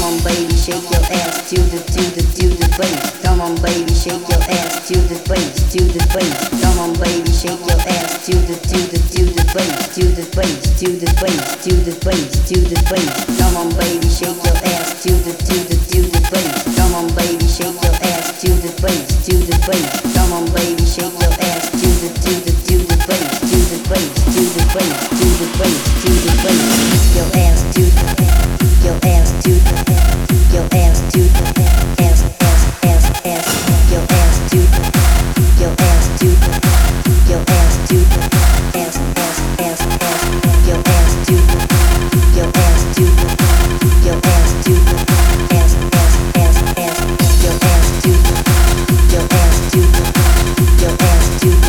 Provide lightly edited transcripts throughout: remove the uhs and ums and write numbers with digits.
on, baby, shake your ass to the bass. Come on, baby, shake your ass to the bass, to the bass. Come on, baby, shake your ass to the bass, to the bass, to the bass, to the bass, to the bass. Come on, baby, shake your ass to the bass. Come on, baby, shake your ass to the bass, to the bass. Come on, baby, shake your ass to the bass, to the bass, to the bass, to the bass, to the bass. Your ass to your ass to your ass to ass ass ass ass. Your ass to your ass to your ass to ass ass ass ass. Your ass to your ass to your ass to ass ass ass ass. Your ass to your ass to your ass to.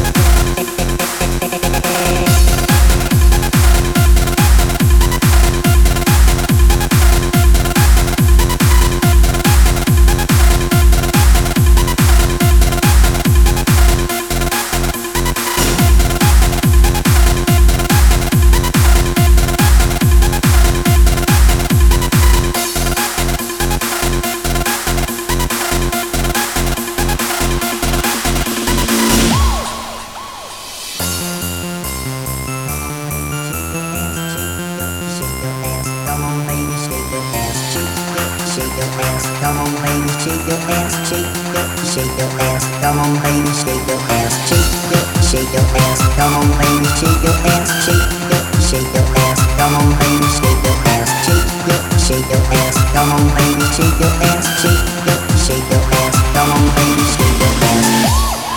Come on, baby, shake your ass, shake your ass. Come on, baby, shake your ass, shake your ass. Come on, baby, shake your ass, shake your ass. Come on, baby, shake your ass, shake your ass. Come on, baby, shake your ass, shake your ass. Come on, baby, shake your ass.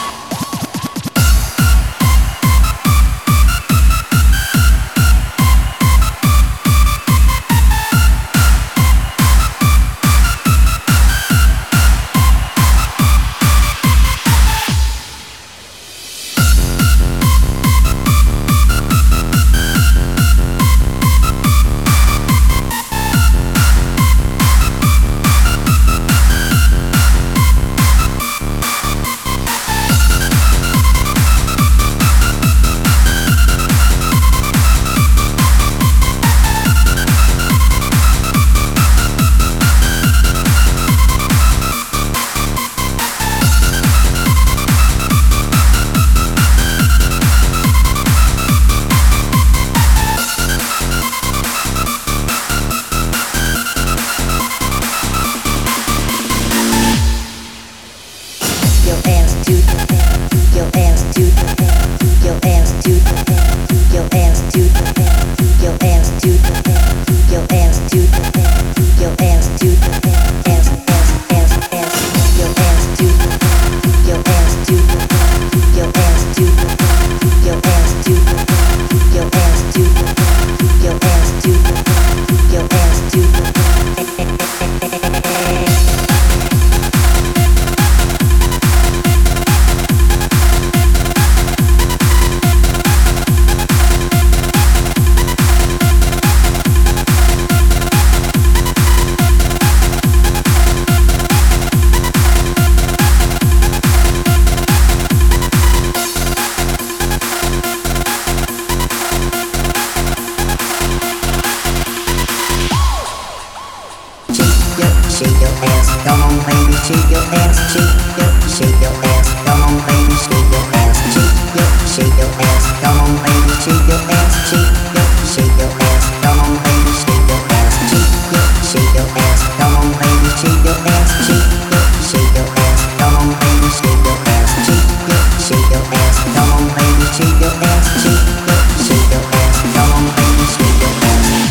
Shake your ass, come on baby, shake your ass, shake your ass, come on baby, shake your ass, shake your ass, come on baby, shake your ass, shake your ass, come on baby, shake your ass, shake your ass, come on baby, shake your ass, shake your ass, come on baby, shake your ass, shake your ass, come on baby, shake your ass, shake your ass, come on baby, shake your ass.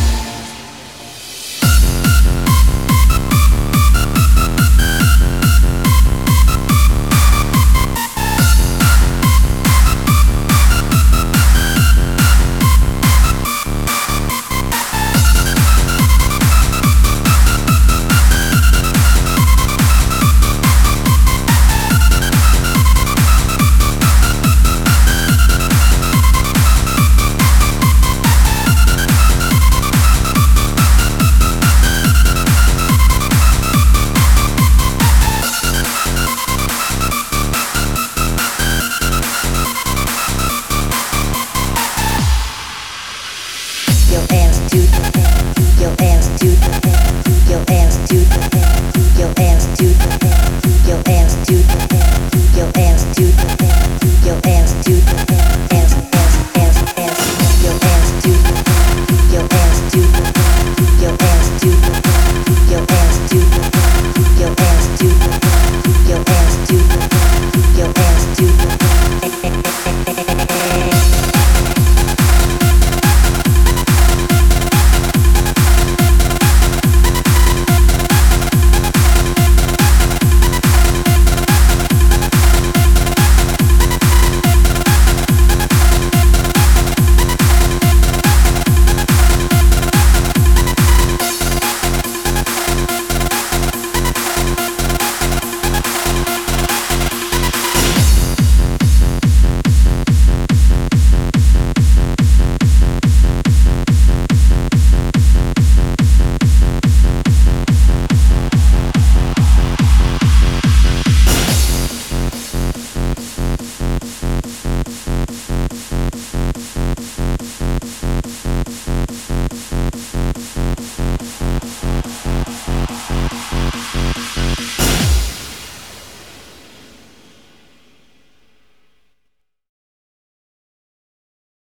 to the